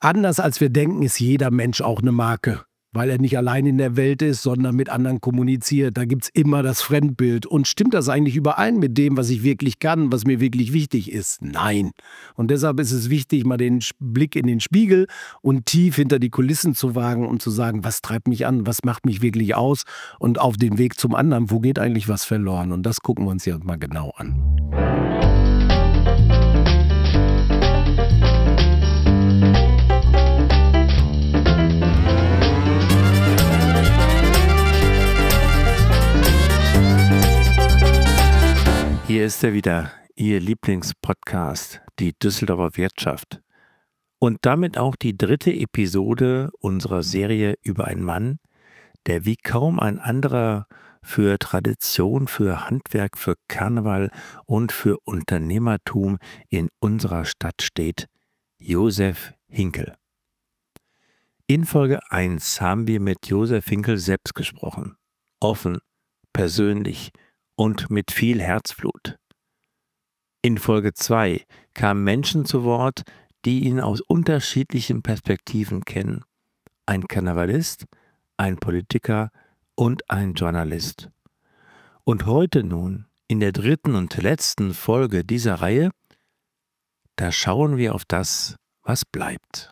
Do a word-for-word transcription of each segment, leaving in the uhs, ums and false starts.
anders als wir denken, ist jeder Mensch auch eine Marke. Weil er nicht allein in der Welt ist, sondern mit anderen kommuniziert. Da gibt es immer das Fremdbild. Und stimmt das eigentlich überein mit dem, was ich wirklich kann, was mir wirklich wichtig ist? Nein. Und deshalb ist es wichtig, mal den Blick in den Spiegel und tief hinter die Kulissen zu wagen und zu sagen, was treibt mich an, was macht mich wirklich aus? Und auf dem Weg zum anderen, wo geht eigentlich was verloren? Und das gucken wir uns jetzt mal genau an. Hier ist er wieder, Ihr Lieblingspodcast, die Düsseldorfer Wirtschaft. Und damit auch die dritte Episode unserer Serie über einen Mann, der wie kaum ein anderer für Tradition, für Handwerk, für Karneval und für Unternehmertum in unserer Stadt steht, Josef Hinkel. In Folge eins haben wir mit Josef Hinkel selbst gesprochen. Offen, persönlich und mit viel Herzblut. In Folge zwei kamen Menschen zu Wort, die ihn aus unterschiedlichen Perspektiven kennen. Ein Karnevalist, ein Politiker und ein Journalist. Und heute nun, in der dritten und letzten Folge dieser Reihe, da schauen wir auf das, was bleibt.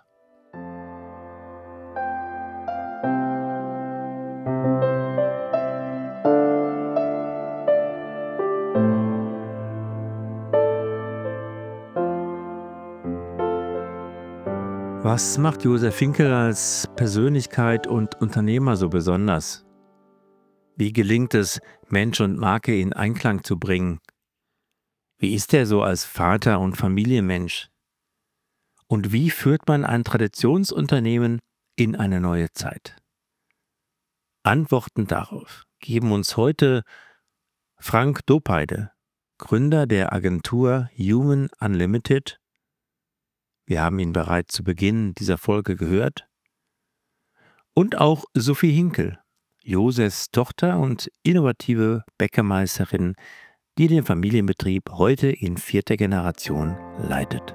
Was macht Josef Hinkel als Persönlichkeit und Unternehmer so besonders? Wie gelingt es, Mensch und Marke in Einklang zu bringen? Wie ist er so als Vater und Familienmensch? Und wie führt man ein Traditionsunternehmen in eine neue Zeit? Antworten darauf geben uns heute Frank Dopeide, Gründer der Agentur Human Unlimited. Wir haben ihn bereits zu Beginn dieser Folge gehört. Und auch Sophie Hinkel, Josefs Tochter und innovative Bäckermeisterin, die den Familienbetrieb heute in vierter Generation leitet.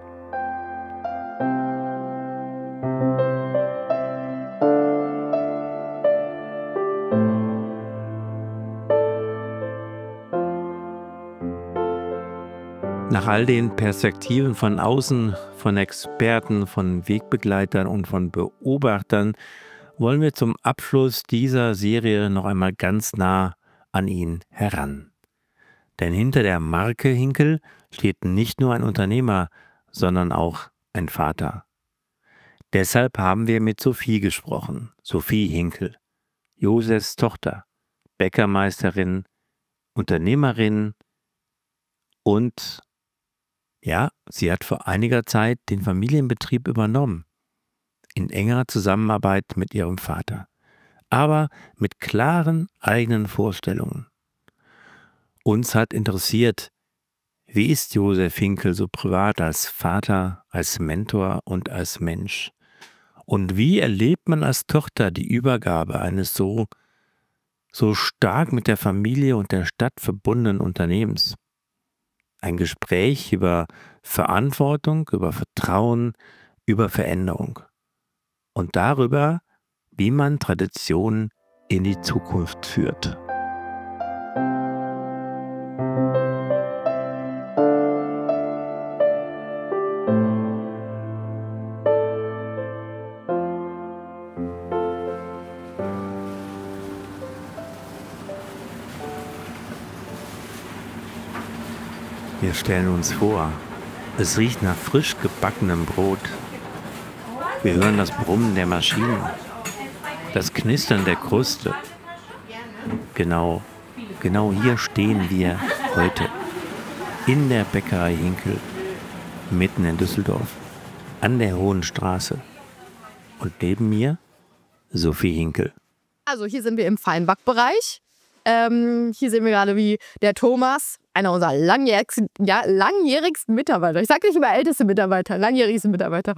Nach all den Perspektiven von außen, von Experten, von Wegbegleitern und von Beobachtern wollen wir zum Abschluss dieser Serie noch einmal ganz nah an ihn heran. Denn hinter der Marke Hinkel steht nicht nur ein Unternehmer, sondern auch ein Vater. Deshalb haben wir mit Sophie gesprochen, Sophie Hinkel, Josefs Tochter, Bäckermeisterin, Unternehmerin und ja, sie hat vor einiger Zeit den Familienbetrieb übernommen, in enger Zusammenarbeit mit ihrem Vater, aber mit klaren eigenen Vorstellungen. Uns hat interessiert, wie ist Josef Hinkel so privat als Vater, als Mentor und als Mensch? Und wie erlebt man als Tochter die Übergabe eines so, so stark mit der Familie und der Stadt verbundenen Unternehmens? Ein Gespräch über Verantwortung, über Vertrauen, über Veränderung und darüber, wie man Tradition in die Zukunft führt. Wir stellen uns vor, es riecht nach frisch gebackenem Brot. Wir hören das Brummen der Maschinen, das Knistern der Kruste. Genau, genau hier stehen wir heute, in der Bäckerei Hinkel, mitten in Düsseldorf, an der Hohen Straße. Und neben mir Sophie Hinkel. Also hier sind wir im Feinbackbereich. Ähm, hier sehen wir gerade, wie der Thomas, einer unserer langjährigsten, ja, langjährigsten Mitarbeiter, ich sage nicht immer älteste Mitarbeiter, langjährigste Mitarbeiter,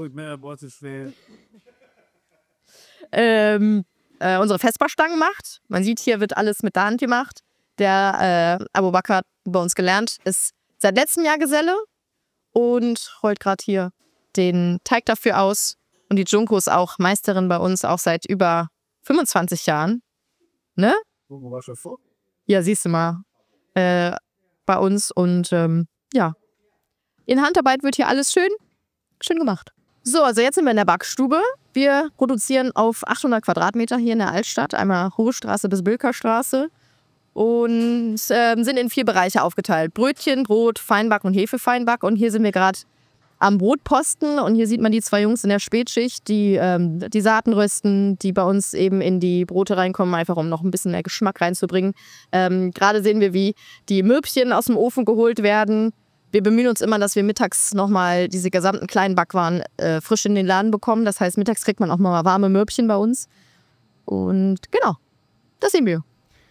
ähm, äh, unsere Vesperstangen macht. Man sieht, hier wird alles mit der Hand gemacht. Der äh, Abu Bakr hat bei uns gelernt, ist seit letztem Jahr Geselle und rollt gerade hier den Teig dafür aus. Und die Junko ist auch Meisterin bei uns, auch seit über fünfundzwanzig Jahren. Ne? Ja, siehst du mal. Äh, bei uns. Und ähm, ja, in Handarbeit wird hier alles schön, schön gemacht. So, also jetzt sind wir in der Backstube. Wir produzieren auf achthundert Quadratmeter hier in der Altstadt. Einmal Hohe Straße bis Bilkerstraße. Und äh, sind in vier Bereiche aufgeteilt. Brötchen, Brot, Feinback und Hefefeinback. Und hier sind wir gerade am Brotposten. Und hier sieht man die zwei Jungs in der Spätschicht, die ähm, die Saaten rösten, die bei uns eben in die Brote reinkommen, einfach um noch ein bisschen mehr Geschmack reinzubringen. Ähm, gerade sehen wir, wie die Mürbchen aus dem Ofen geholt werden. Wir bemühen uns immer, dass wir mittags nochmal diese gesamten kleinen Backwaren äh, frisch in den Laden bekommen. Das heißt, mittags kriegt man auch mal warme Mürbchen bei uns. Und genau, das sehen wir.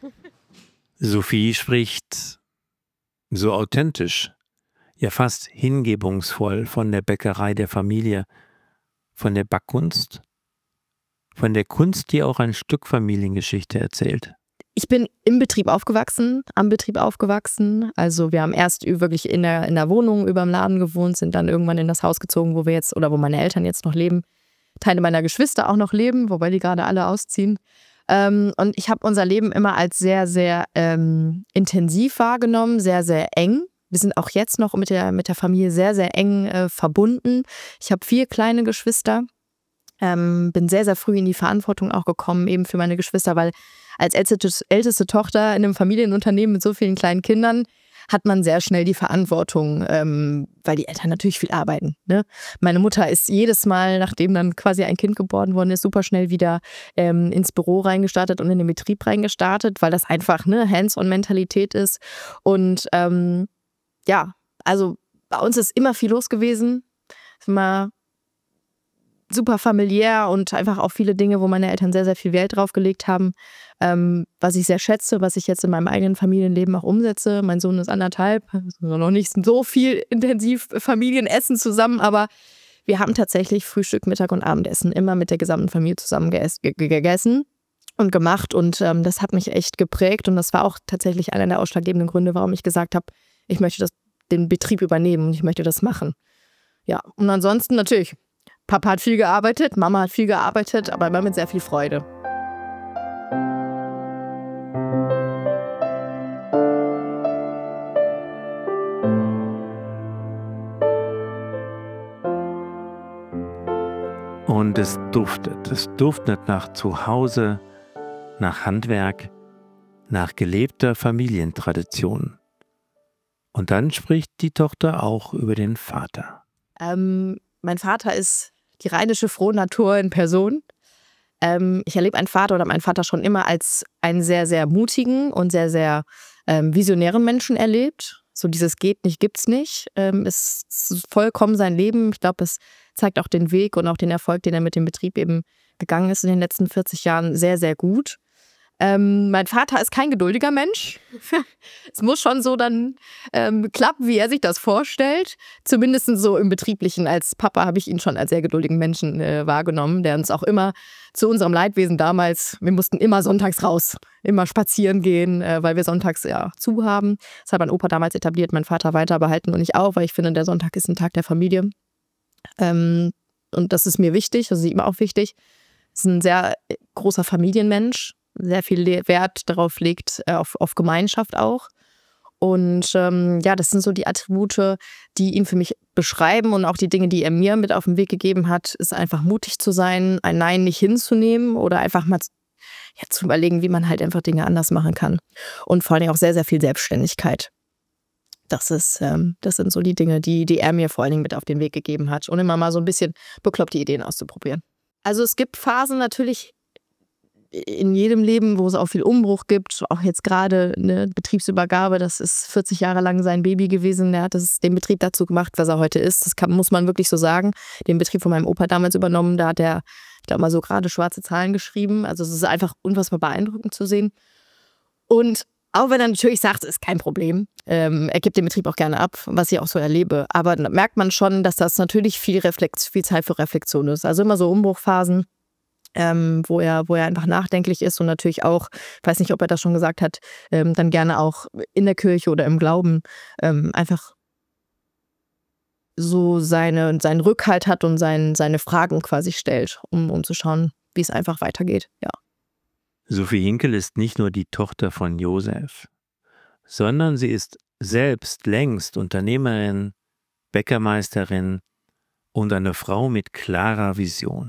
Sophie spricht so authentisch, ja fast hingebungsvoll von der Bäckerei der Familie, von der Backkunst, von der Kunst, die auch ein Stück Familiengeschichte erzählt. Ich bin im Betrieb aufgewachsen, am Betrieb aufgewachsen. Also wir haben erst wirklich in der, in der Wohnung über dem Laden gewohnt, sind dann irgendwann in das Haus gezogen, wo wir jetzt oder wo meine Eltern jetzt noch leben. Teile meiner Geschwister auch noch leben, wobei die gerade alle ausziehen. Ähm, und ich habe unser Leben immer als sehr, sehr ähm, intensiv wahrgenommen, sehr, sehr eng. Wir sind auch jetzt noch mit der, mit der Familie sehr, sehr eng äh, verbunden. Ich habe vier kleine Geschwister, ähm, bin sehr, sehr früh in die Verantwortung auch gekommen, eben für meine Geschwister, weil als älteste, älteste Tochter in einem Familienunternehmen mit so vielen kleinen Kindern hat man sehr schnell die Verantwortung, ähm, weil die Eltern natürlich viel arbeiten. Ne? Meine Mutter ist jedes Mal, nachdem dann quasi ein Kind geboren worden ist, super schnell wieder ähm, ins Büro reingestartet und in den Betrieb reingestartet, weil das einfach eine Hands-on-Mentalität ist. Und ähm, ja, also bei uns ist immer viel los gewesen. Ist immer super familiär und einfach auch viele Dinge, wo meine Eltern sehr, sehr viel Wert drauf gelegt haben, ähm, was ich sehr schätze, was ich jetzt in meinem eigenen Familienleben auch umsetze. Mein Sohn ist anderthalb, also noch nicht so viel intensiv Familienessen zusammen, aber wir haben tatsächlich Frühstück, Mittag und Abendessen immer mit der gesamten Familie zusammen gegessen und gemacht und ähm, das hat mich echt geprägt und das war auch tatsächlich einer der ausschlaggebenden Gründe, warum ich gesagt habe, ich möchte das, den Betrieb übernehmen und ich möchte das machen. Ja, und ansonsten natürlich, Papa hat viel gearbeitet, Mama hat viel gearbeitet, aber immer mit sehr viel Freude. Und es duftet. Es duftet nach Zuhause, nach Handwerk, nach gelebter Familientradition. Und dann spricht die Tochter auch über den Vater. Ähm, mein Vater ist die rheinische Frohnatur in Person. Ähm, ich erlebe einen Vater oder meinen Vater schon immer als einen sehr, sehr mutigen und sehr, sehr ähm, visionären Menschen erlebt. So dieses geht nicht, gibt's nicht. Ähm, es ist vollkommen sein Leben. Ich glaube, es zeigt auch den Weg und auch den Erfolg, den er mit dem Betrieb eben gegangen ist in den letzten vierzig Jahren, sehr, sehr gut. Ähm, mein Vater ist kein geduldiger Mensch. Es muss schon so dann ähm, klappen, wie er sich das vorstellt. Zumindest so im Betrieblichen. Als Papa habe ich ihn schon als sehr geduldigen Menschen äh, wahrgenommen, der uns auch immer zu unserem Leidwesen damals, wir mussten immer sonntags raus, immer spazieren gehen, äh, weil wir sonntags ja zu haben. Das hat mein Opa damals etabliert, mein Vater weiter behalten und ich auch, weil ich finde, der Sonntag ist ein Tag der Familie. Ähm, und das ist mir wichtig, das ist ihm auch wichtig. Er ist ein sehr großer Familienmensch. Sehr viel Wert darauf legt, äh, auf, auf Gemeinschaft auch. Und ähm, ja, das sind so die Attribute, die ihn für mich beschreiben und auch die Dinge, die er mir mit auf den Weg gegeben hat, ist einfach mutig zu sein, ein Nein nicht hinzunehmen oder einfach mal ja, zu überlegen, wie man halt einfach Dinge anders machen kann. Und vor allem auch sehr, sehr viel Selbstständigkeit. Das ist, ähm, das sind so die Dinge, die, die er mir vor allen Dingen mit auf den Weg gegeben hat und immer mal so ein bisschen bekloppte Ideen auszuprobieren. Also es gibt Phasen natürlich in jedem Leben, wo es auch viel Umbruch gibt, auch jetzt gerade eine Betriebsübergabe, das ist vierzig Jahre lang sein Baby gewesen, der hat das, den Betrieb dazu gemacht, was er heute ist, das kann, muss man wirklich so sagen, den Betrieb von meinem Opa damals übernommen, da hat er, ich glaube mal so gerade schwarze Zahlen geschrieben, also es ist einfach unfassbar beeindruckend zu sehen und auch wenn er natürlich sagt, es ist kein Problem, ähm, er gibt den Betrieb auch gerne ab, was ich auch so erlebe, aber da merkt man schon, dass das natürlich viel, Reflex, viel Zeit für Reflexion ist, also immer so Umbruchphasen, Ähm, wo er, wo er einfach nachdenklich ist und natürlich auch, ich weiß nicht, ob er das schon gesagt hat, ähm, dann gerne auch in der Kirche oder im Glauben ähm, einfach so seine, seinen Rückhalt hat und sein, seine Fragen quasi stellt, um, um zu schauen, wie es einfach weitergeht. Ja. Sophie Hinkel ist nicht nur die Tochter von Josef, sondern sie ist selbst längst Unternehmerin, Bäckermeisterin und eine Frau mit klarer Vision.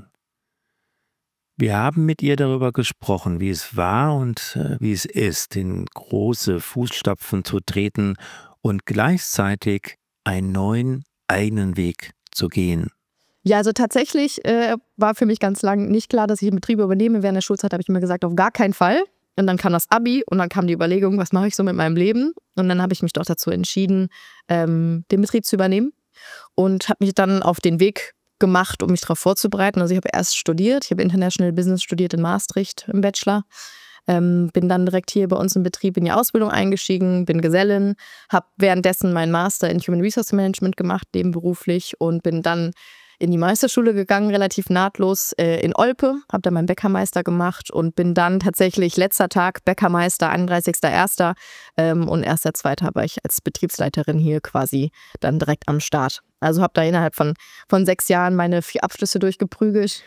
Wir haben mit ihr darüber gesprochen, wie es war und äh, wie es ist, in große Fußstapfen zu treten und gleichzeitig einen neuen eigenen Weg zu gehen. Ja, also tatsächlich äh, war für mich ganz lang nicht klar, dass ich den Betrieb übernehme. Während der Schulzeit habe ich immer gesagt, auf gar keinen Fall. Und dann kam das Abi und dann kam die Überlegung, was mache ich so mit meinem Leben? Und dann habe ich mich doch dazu entschieden, ähm, den Betrieb zu übernehmen und habe mich dann auf den Weg gemacht, um mich darauf vorzubereiten. Also ich habe erst studiert, ich habe International Business studiert in Maastricht im Bachelor, ähm, bin dann direkt hier bei uns im Betrieb in die Ausbildung eingestiegen, bin Gesellin, habe währenddessen meinen Master in Human Resource Management gemacht, nebenberuflich, und bin dann in die Meisterschule gegangen, relativ nahtlos äh, in Olpe, habe da meinen Bäckermeister gemacht und bin dann tatsächlich letzter Tag Bäckermeister, einunddreißigster erster Ähm, und erster zweiter war ich als Betriebsleiterin hier quasi dann direkt am Start. Also habe da innerhalb von, von sechs Jahren meine vier Abschlüsse durchgeprügelt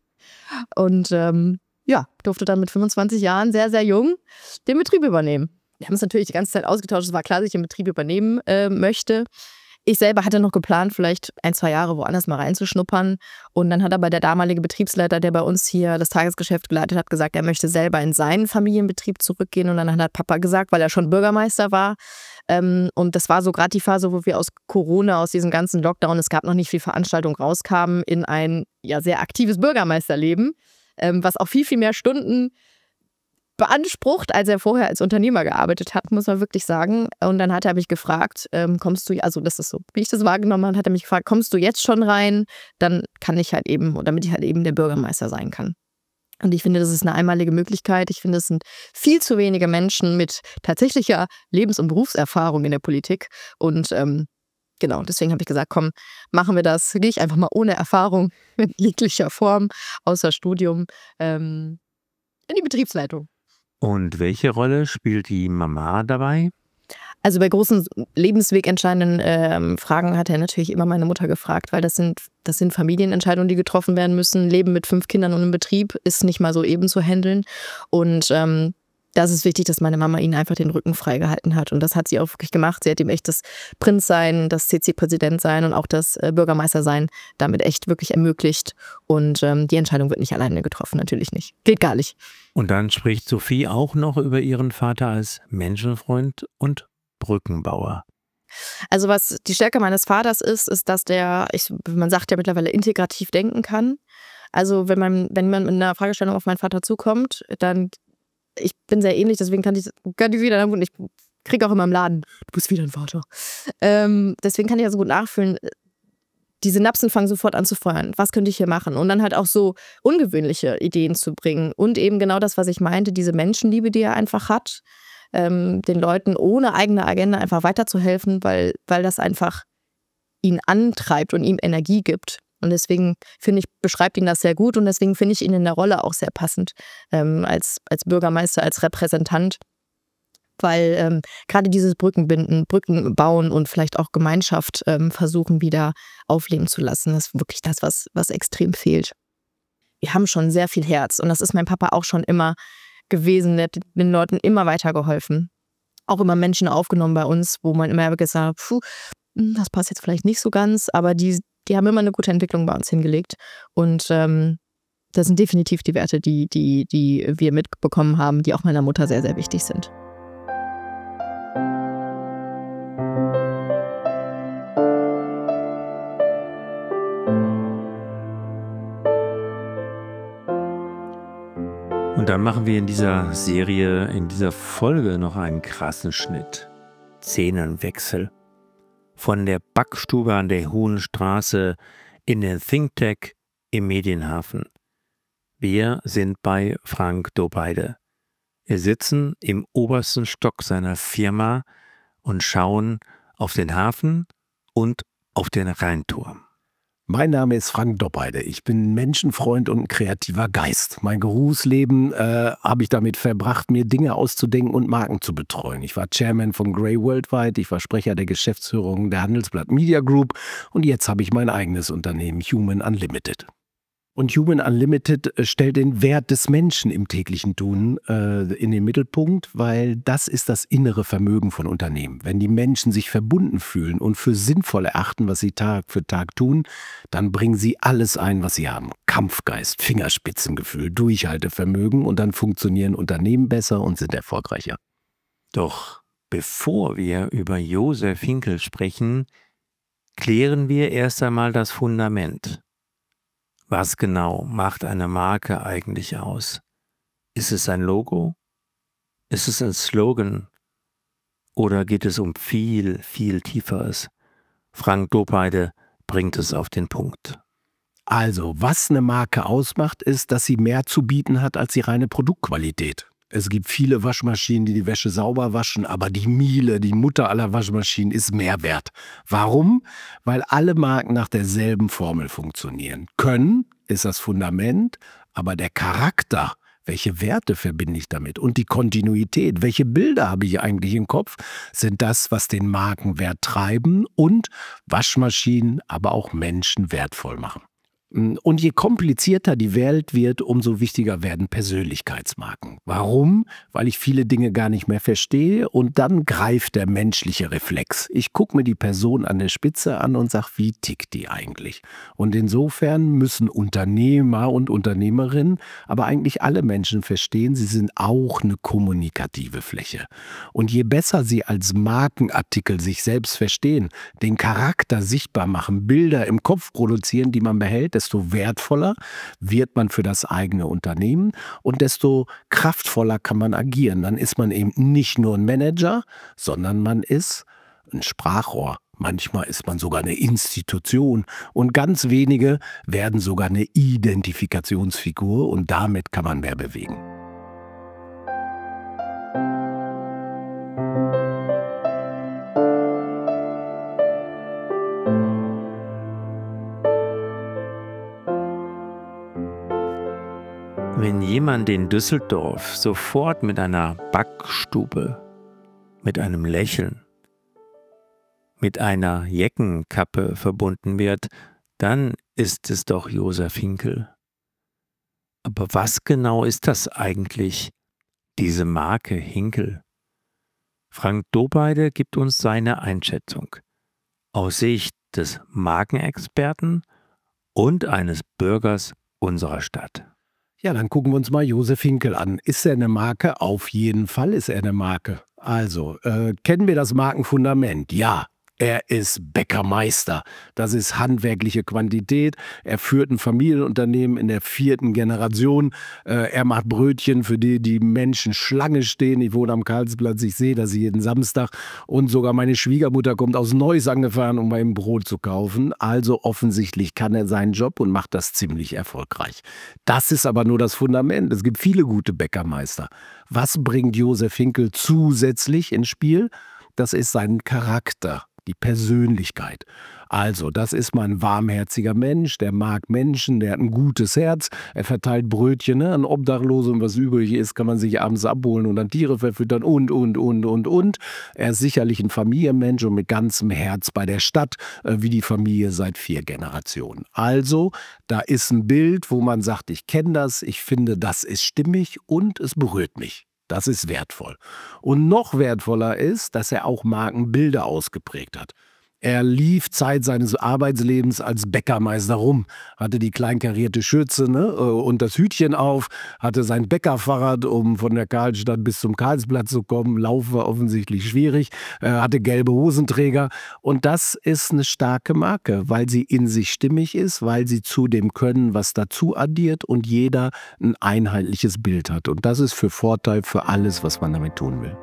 und ähm, ja, durfte dann mit fünfundzwanzig Jahren sehr, sehr jung den Betrieb übernehmen. Wir haben es natürlich die ganze Zeit ausgetauscht, es war klar, dass ich den Betrieb übernehmen äh, möchte. Ich selber hatte noch geplant, vielleicht ein, zwei Jahre woanders mal reinzuschnuppern. Und dann hat aber der damalige Betriebsleiter, der bei uns hier das Tagesgeschäft geleitet hat, gesagt, er möchte selber in seinen Familienbetrieb zurückgehen. Und dann hat Papa gesagt, weil er schon Bürgermeister war. Ähm, und das war so gerade die Phase, wo wir aus Corona, aus diesem ganzen Lockdown, es gab noch nicht viel Veranstaltung, rauskamen in ein ja sehr aktives Bürgermeisterleben, ähm, was auch viel, viel mehr Stunden beansprucht, als er vorher als Unternehmer gearbeitet hat, muss man wirklich sagen. Und dann hat er mich gefragt, ähm, kommst du, also das ist so, wie ich das wahrgenommen habe, hat er mich gefragt, kommst du jetzt schon rein? Dann kann ich halt eben, oder damit ich halt eben der Bürgermeister sein kann. Und ich finde, das ist eine einmalige Möglichkeit. Ich finde, es sind viel zu wenige Menschen mit tatsächlicher Lebens- und Berufserfahrung in der Politik. Und ähm, genau, deswegen habe ich gesagt, komm, machen wir das. Gehe ich einfach mal ohne Erfahrung in jeglicher Form, außer Studium, ähm, in die Betriebsleitung. Und welche Rolle spielt die Mama dabei? Also bei großen lebenswegentscheidenden ähm, Fragen hat er natürlich immer meine Mutter gefragt, weil das sind, das sind Familienentscheidungen, die getroffen werden müssen. Leben mit fünf Kindern und im Betrieb ist nicht mal so eben zu handeln. Und ähm, das ist wichtig, dass meine Mama ihnen einfach den Rücken freigehalten hat. Und das hat sie auch wirklich gemacht. Sie hat ihm echt das Prinzsein, das C C-Präsident sein und auch das äh, Bürgermeister sein damit echt wirklich ermöglicht. Und ähm, die Entscheidung wird nicht alleine getroffen, natürlich nicht. Geht gar nicht. Und dann spricht Sophie auch noch über ihren Vater als Menschenfreund und Brückenbauer. Also was die Stärke meines Vaters ist, ist, dass der, ich, man sagt ja mittlerweile, integrativ denken kann. Also wenn man, wenn man mit einer Fragestellung auf meinen Vater zukommt, dann, ich bin sehr ähnlich, deswegen kann ich, kann ich wieder, ich kriege auch immer im Laden, du bist wieder ein Vater. Ähm, deswegen kann ich also gut nachfühlen, die Synapsen fangen sofort an zu feuern. Was könnte ich hier machen? Und dann halt auch so ungewöhnliche Ideen zu bringen. Und eben genau das, was ich meinte, diese Menschenliebe, die er einfach hat, ähm, den Leuten ohne eigene Agenda einfach weiterzuhelfen, weil, weil das einfach ihn antreibt und ihm Energie gibt. Und deswegen finde ich, beschreibt ihn das sehr gut und deswegen finde ich ihn in der Rolle auch sehr passend ähm, als, als Bürgermeister, als Repräsentant. Weil ähm, gerade dieses Brückenbinden, Brücken bauen und vielleicht auch Gemeinschaft ähm, versuchen wieder aufleben zu lassen, das ist wirklich das, was, was extrem fehlt. Wir haben schon sehr viel Herz und das ist mein Papa auch schon immer gewesen. Der hat den Leuten immer weitergeholfen. Auch immer Menschen aufgenommen bei uns, wo man immer gesagt hat, puh, das passt jetzt vielleicht nicht so ganz, aber die, die haben immer eine gute Entwicklung bei uns hingelegt. Und ähm, das sind definitiv die Werte, die, die, die wir mitbekommen haben, die auch meiner Mutter sehr, sehr wichtig sind. Und dann machen wir in dieser Serie, in dieser Folge noch einen krassen Schnitt. Szenenwechsel. Von der Backstube an der Hohen Straße in den ThinkTech im Medienhafen. Wir sind bei Frank Dobeide. Wir sitzen im obersten Stock seiner Firma und schauen auf den Hafen und auf den Rheinturm. Mein Name ist Frank Doppheide. Ich bin Menschenfreund und ein kreativer Geist. Mein Berufsleben äh, habe ich damit verbracht, mir Dinge auszudenken und Marken zu betreuen. Ich war Chairman von Grey Worldwide, ich war Sprecher der Geschäftsführung der Handelsblatt Media Group und jetzt habe ich mein eigenes Unternehmen Human Unlimited. Und Human Unlimited äh, stellt den Wert des Menschen im täglichen Tun äh, in den Mittelpunkt, weil das ist das innere Vermögen von Unternehmen. Wenn die Menschen sich verbunden fühlen und für sinnvoll erachten, was sie Tag für Tag tun, dann bringen sie alles ein, was sie haben. Kampfgeist, Fingerspitzengefühl, Durchhaltevermögen und dann funktionieren Unternehmen besser und sind erfolgreicher. Doch bevor wir über Josef Hinkel sprechen, klären wir erst einmal das Fundament. Was genau macht eine Marke eigentlich aus? Ist es ein Logo? Ist es ein Slogan? Oder geht es um viel, viel Tieferes? Frank Doppheide bringt es auf den Punkt. Also, was eine Marke ausmacht, ist, dass sie mehr zu bieten hat als die reine Produktqualität. Es gibt viele Waschmaschinen, die die Wäsche sauber waschen, aber die Miele, die Mutter aller Waschmaschinen, ist mehr wert. Warum? Weil alle Marken nach derselben Formel funktionieren. Können ist das Fundament, aber der Charakter, welche Werte verbinde ich damit und die Kontinuität, welche Bilder habe ich eigentlich im Kopf, sind das, was den Markenwert treiben und Waschmaschinen, aber auch Menschen wertvoll machen. Und je komplizierter die Welt wird, umso wichtiger werden Persönlichkeitsmarken. Warum? Weil ich viele Dinge gar nicht mehr verstehe und dann greift der menschliche Reflex. Ich gucke mir die Person an der Spitze an und sage, wie tickt die eigentlich? Und insofern müssen Unternehmer und Unternehmerinnen, aber eigentlich alle Menschen verstehen, sie sind auch eine kommunikative Fläche. Und je besser sie als Markenartikel sich selbst verstehen, den Charakter sichtbar machen, Bilder im Kopf produzieren, die man behält, desto wertvoller wird man für das eigene Unternehmen und desto kraftvoller kann man agieren. Dann ist man eben nicht nur ein Manager, sondern man ist ein Sprachrohr. Manchmal ist man sogar eine Institution und ganz wenige werden sogar eine Identifikationsfigur und damit kann man mehr bewegen. Wenn jemand in Düsseldorf sofort mit einer Backstube, mit einem Lächeln, mit einer Jeckenkappe verbunden wird, dann ist es doch Josef Hinkel. Aber was genau ist das eigentlich, diese Marke Hinkel? Frank Doppheide gibt uns seine Einschätzung aus Sicht des Markenexperten und eines Bürgers unserer Stadt. Ja, dann gucken wir uns mal Josef Hinkel an. Ist er eine Marke? Auf jeden Fall ist er eine Marke. Also, äh, kennen wir das Markenfundament? Ja. Er ist Bäckermeister. Das ist handwerkliche Quantität. Er führt ein Familienunternehmen in der vierten Generation. Äh, er macht Brötchen, für die die Menschen Schlange stehen. Ich wohne am Karlsplatz, ich sehe das jeden Samstag. Und sogar meine Schwiegermutter kommt aus Neuss angefahren, um bei ihm Brot zu kaufen. Also offensichtlich kann er seinen Job und macht das ziemlich erfolgreich. Das ist aber nur das Fundament. Es gibt viele gute Bäckermeister. Was bringt Josef Hinkel zusätzlich ins Spiel? Das ist sein Charakter. Die Persönlichkeit. Also, das ist mal ein warmherziger Mensch, der mag Menschen, der hat ein gutes Herz, er verteilt Brötchen, ne, an Obdachlose und was übrig ist, kann man sich abends abholen und dann Tiere verfüttern und, und, und, und, und. Er ist sicherlich ein Familienmensch und mit ganzem Herz bei der Stadt, äh, wie die Familie seit vier Generationen. Also, da ist ein Bild, wo man sagt, ich kenne das, ich finde, das ist stimmig und es berührt mich. Das ist wertvoll. Und noch wertvoller ist, dass er auch Markenbilder ausgeprägt hat. Er lief Zeit seines Arbeitslebens als Bäckermeister rum, hatte die kleinkarierte Schürze, ne, und das Hütchen auf, hatte sein Bäckerfahrrad, um von der Karlstadt bis zum Karlsplatz zu kommen. Lauf war offensichtlich schwierig, er hatte gelbe Hosenträger und das ist eine starke Marke, weil sie in sich stimmig ist, weil sie zu dem Können was dazu addiert und jeder ein einheitliches Bild hat. Und das ist für Vorteil für alles, was man damit tun will.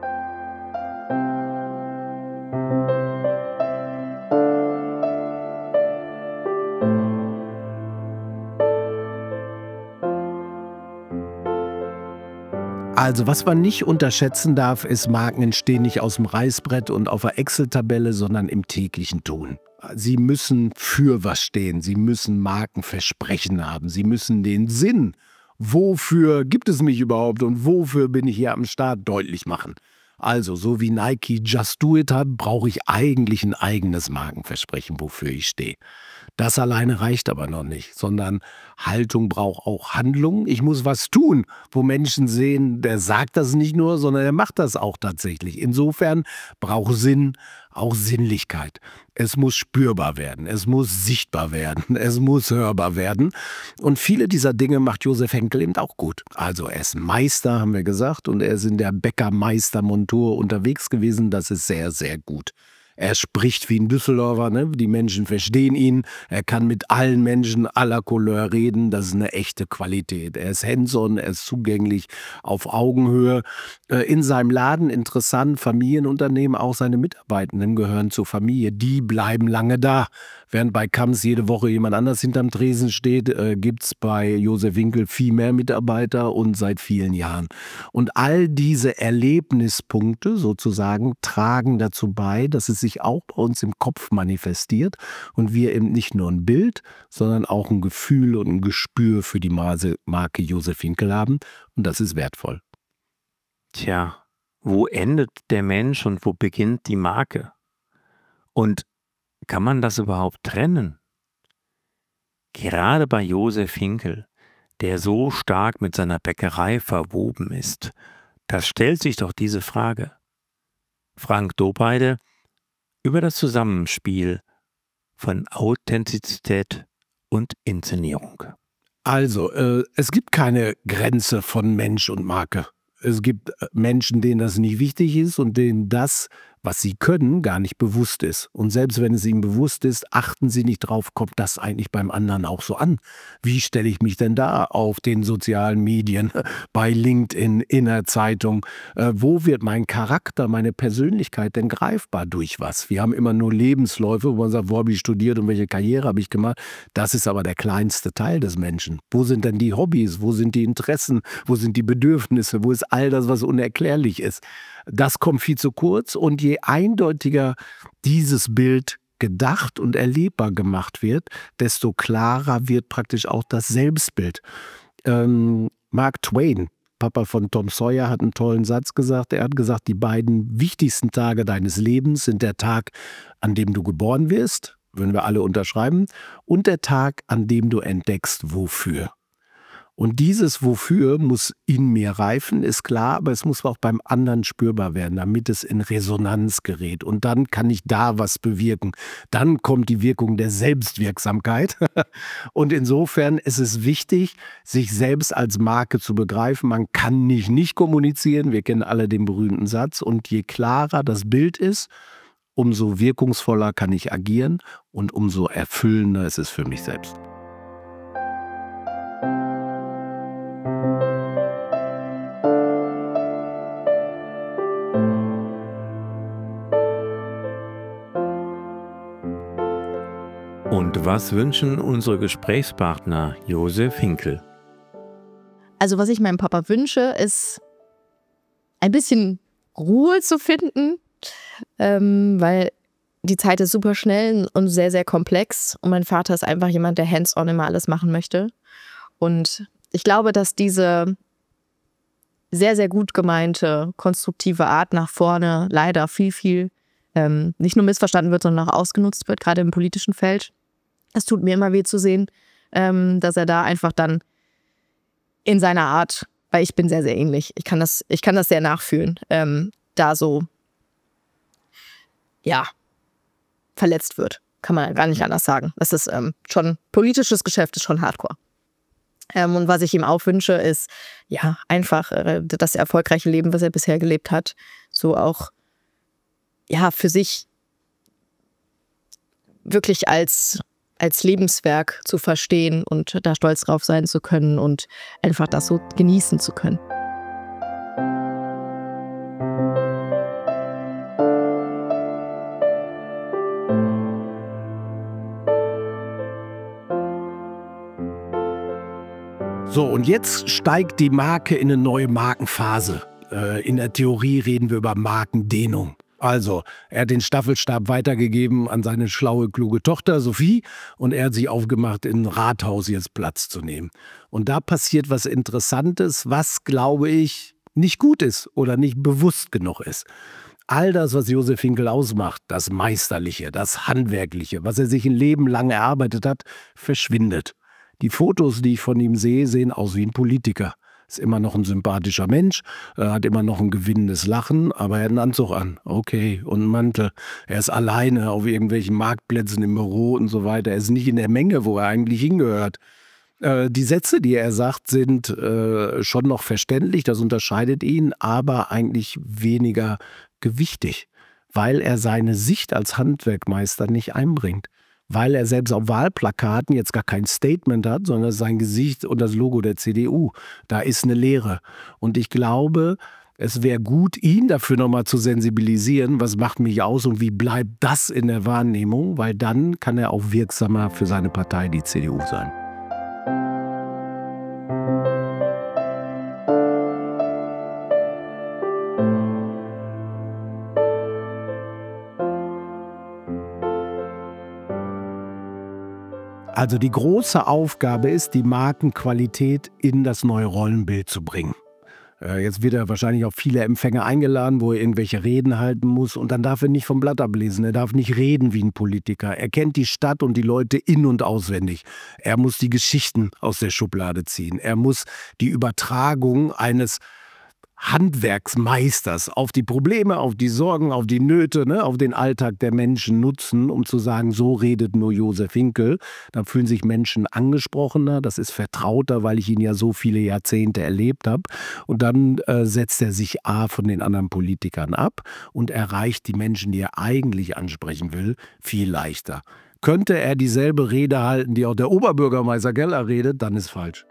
Also was man nicht unterschätzen darf, ist, Marken entstehen nicht aus dem Reißbrett und auf der Excel-Tabelle, sondern im täglichen Tun. Sie müssen für was stehen. Sie müssen Markenversprechen haben. Sie müssen den Sinn, wofür gibt es mich überhaupt und wofür bin ich hier am Start, deutlich machen. Also, so wie Nike Just Do It hat, brauche ich eigentlich ein eigenes Markenversprechen, wofür ich stehe. Das alleine reicht aber noch nicht, sondern Haltung braucht auch Handlung. Ich muss was tun, wo Menschen sehen, der sagt das nicht nur, sondern er macht das auch tatsächlich. Insofern braucht Sinn auch Sinnlichkeit. Es muss spürbar werden, es muss sichtbar werden, es muss hörbar werden. Und viele dieser Dinge macht Josef Henkel eben auch gut. Also er ist Meister, haben wir gesagt, und er ist in der Bäckermeistermontur unterwegs gewesen. Das ist sehr, sehr gut. Er spricht wie ein Düsseldorfer, ne? Die Menschen verstehen ihn. Er kann mit allen Menschen aller Couleur reden. Das ist eine echte Qualität. Er ist hands-on, er ist zugänglich auf Augenhöhe. Äh, in seinem Laden interessant, Familienunternehmen, auch seine Mitarbeitenden gehören zur Familie. Die bleiben lange da. Während bei Kamms jede Woche jemand anders hinterm Tresen steht, äh, gibt es bei Josef Henkel viel mehr Mitarbeiter und seit vielen Jahren. Und all diese Erlebnispunkte sozusagen tragen dazu bei, dass es sich auch bei uns im Kopf manifestiert und wir eben nicht nur ein Bild, sondern auch ein Gefühl und ein Gespür für die Marke Josef Henkel haben. Und das ist wertvoll. Tja, wo endet der Mensch und wo beginnt die Marke? Und kann man das überhaupt trennen? Gerade bei Josef Henkel, der so stark mit seiner Bäckerei verwoben ist, da stellt sich doch diese Frage. Frank Dobeide über das Zusammenspiel von Authentizität und Inszenierung. Also, äh, es gibt keine Grenze von Mensch und Marke. Es gibt Menschen, denen das nicht wichtig ist und denen das, was sie können, gar nicht bewusst ist. Und selbst wenn es ihnen bewusst ist, achten sie nicht drauf, kommt das eigentlich beim anderen auch so an? Wie stelle ich mich denn da auf den sozialen Medien, bei LinkedIn, in der Zeitung? Äh, wo wird mein Charakter, meine Persönlichkeit denn greifbar durch was? Wir haben immer nur Lebensläufe, wo man sagt, wo habe ich studiert und welche Karriere habe ich gemacht? Das ist aber der kleinste Teil des Menschen. Wo sind denn die Hobbys? Wo sind die Interessen? Wo sind die Bedürfnisse? Wo ist all das, was unerklärlich ist? Das kommt viel zu kurz und je eindeutiger dieses Bild gedacht und erlebbar gemacht wird, desto klarer wird praktisch auch das Selbstbild. Ähm, Mark Twain, Papa von Tom Sawyer, hat einen tollen Satz gesagt. Er hat gesagt, die beiden wichtigsten Tage deines Lebens sind der Tag, an dem du geboren wirst, würden wir alle unterschreiben, und der Tag, an dem du entdeckst, wofür. Und dieses Wofür muss in mir reifen, ist klar, aber es muss auch beim anderen spürbar werden, damit es in Resonanz gerät. Und dann kann ich da was bewirken. Dann kommt die Wirkung der Selbstwirksamkeit. Und insofern ist es wichtig, sich selbst als Marke zu begreifen. Man kann nicht nicht kommunizieren. Wir kennen alle den berühmten Satz. Und je klarer das Bild ist, umso wirkungsvoller kann ich agieren und umso erfüllender ist es für mich selbst. Und was wünschen unsere Gesprächspartner Josef Henkel? Also was ich meinem Papa wünsche, ist ein bisschen Ruhe zu finden, ähm, weil die Zeit ist super schnell und sehr, sehr komplex. Und mein Vater ist einfach jemand, der hands-on immer alles machen möchte. Und ich glaube, dass diese sehr, sehr gut gemeinte, konstruktive Art nach vorne leider viel, viel ähm, nicht nur missverstanden wird, sondern auch ausgenutzt wird, gerade im politischen Feld. Es tut mir immer weh zu sehen, ähm, dass er da einfach dann in seiner Art, weil ich bin sehr, sehr ähnlich, ich kann das, ich kann das sehr nachfühlen, ähm, da so, ja, verletzt wird. Kann man gar nicht anders sagen. Das ist ähm, schon, politisches Geschäft ist schon hardcore. Ähm, und was ich ihm auch wünsche, ist, ja, einfach äh, das erfolgreiche Leben, was er bisher gelebt hat, so auch, ja, für sich wirklich als als Lebenswerk zu verstehen und da stolz drauf sein zu können und einfach das so genießen zu können. So, und jetzt steigt die Marke in eine neue Markenphase. Äh, in der Theorie reden wir über Markendehnung. Also, er hat den Staffelstab weitergegeben an seine schlaue, kluge Tochter Sophie und er hat sich aufgemacht, im Rathaus jetzt Platz zu nehmen. Und da passiert was Interessantes, was, glaube ich, nicht gut ist oder nicht bewusst genug ist. All das, was Josef Hinkel ausmacht, das Meisterliche, das Handwerkliche, was er sich ein Leben lang erarbeitet hat, verschwindet. Die Fotos, die ich von ihm sehe, sehen aus wie ein Politiker. Ist immer noch ein sympathischer Mensch, er hat immer noch ein gewinnendes Lachen, aber er hat einen Anzug an, okay, und einen Mantel. Er ist alleine auf irgendwelchen Marktplätzen im Büro und so weiter. Er ist nicht in der Menge, wo er eigentlich hingehört. Äh, die Sätze, die er sagt, sind äh, schon noch verständlich, das unterscheidet ihn, aber eigentlich weniger gewichtig, weil er seine Sicht als Handwerkmeister nicht einbringt. Weil er selbst auf Wahlplakaten jetzt gar kein Statement hat, sondern sein Gesicht und das Logo der C D U. Da ist eine Leere. Und ich glaube, es wäre gut, ihn dafür nochmal zu sensibilisieren, was macht mich aus und wie bleibt das in der Wahrnehmung, weil dann kann er auch wirksamer für seine Partei, die C D U, sein. Also die große Aufgabe ist, die Markenqualität in das neue Rollenbild zu bringen. Äh, jetzt wird er wahrscheinlich auf viele Empfänge eingeladen, wo er irgendwelche Reden halten muss. Und dann darf er nicht vom Blatt ablesen. Er darf nicht reden wie ein Politiker. Er kennt die Stadt und die Leute in- und auswendig. Er muss die Geschichten aus der Schublade ziehen. Er muss die Übertragung eines Handwerksmeisters auf die Probleme, auf die Sorgen, auf die Nöte, ne, auf den Alltag der Menschen nutzen, um zu sagen, so redet nur Josef Hinkel. Dann fühlen sich Menschen angesprochener, das ist vertrauter, weil ich ihn ja so viele Jahrzehnte erlebt habe. Und dann äh, setzt er sich A von den anderen Politikern ab und erreicht die Menschen, die er eigentlich ansprechen will, viel leichter. Könnte er dieselbe Rede halten, die auch der Oberbürgermeister Geller redet, dann ist falsch.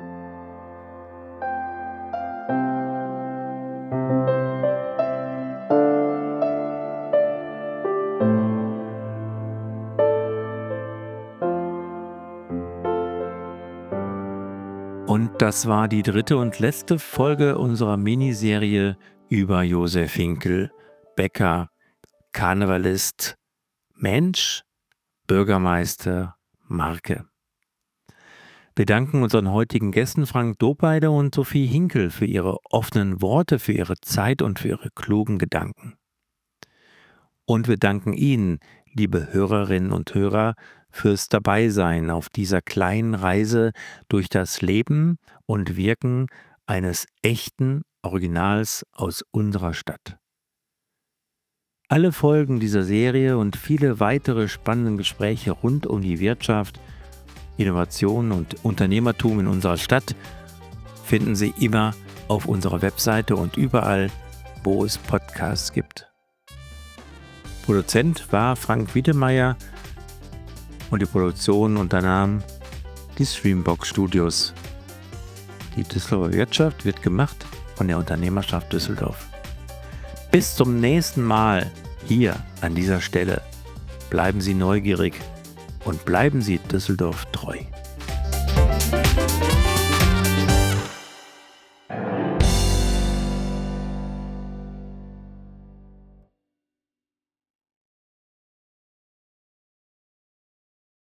Und das war die dritte und letzte Folge unserer Miniserie über Josef Hinkel, Bäcker, Karnevalist, Mensch, Bürgermeister, Marke. Wir danken unseren heutigen Gästen Frank Dopeide und Sophie Hinkel für ihre offenen Worte, für ihre Zeit und für ihre klugen Gedanken. Und wir danken Ihnen, liebe Hörerinnen und Hörer, fürs Dabeisein auf dieser kleinen Reise durch das Leben und Wirken eines echten Originals aus unserer Stadt. Alle Folgen dieser Serie und viele weitere spannende Gespräche rund um die Wirtschaft, Innovation und Unternehmertum in unserer Stadt finden Sie immer auf unserer Webseite und überall, wo es Podcasts gibt. Produzent war Frank Wiedemeyer und die Produktion unternahm die Streambox Studios. Die Düsseldorfer Wirtschaft wird gemacht von der Unternehmerschaft Düsseldorf. Bis zum nächsten Mal hier an dieser Stelle. Bleiben Sie neugierig und bleiben Sie Düsseldorf treu.